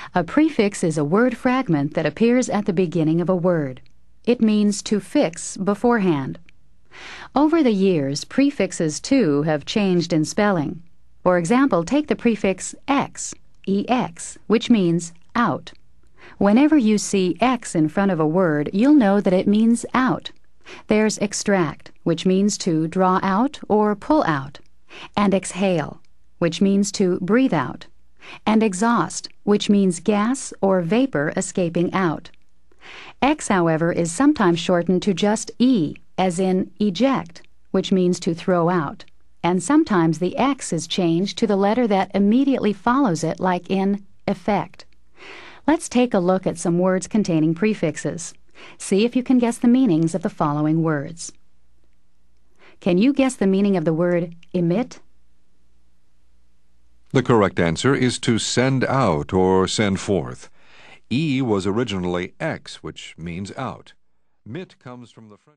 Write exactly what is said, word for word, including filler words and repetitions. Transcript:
A prefix is a word fragment that appears at the beginning of a word. It means to fix beforehand. Over the years, prefixes, too, have changed in spelling. For example, take the prefix ex, ex, which means out. Whenever you see X in front of a word, you'll know that it means out. There's extract, which means to draw out or pull out, and exhale, which means to breathe out, and exhaust, which means gas or vapor escaping out. X, however, is sometimes shortened to just E, as in eject, which means to throw out, and sometimes the X is changed to the letter that immediately follows it, like in effect. Let's take a look at some words containing prefixes. See if you can guess the meanings of the following words. Can you guess the meaning of the word emit? The correct answer is to send out or send forth. E was originally ex, which means out. Mit comes from the French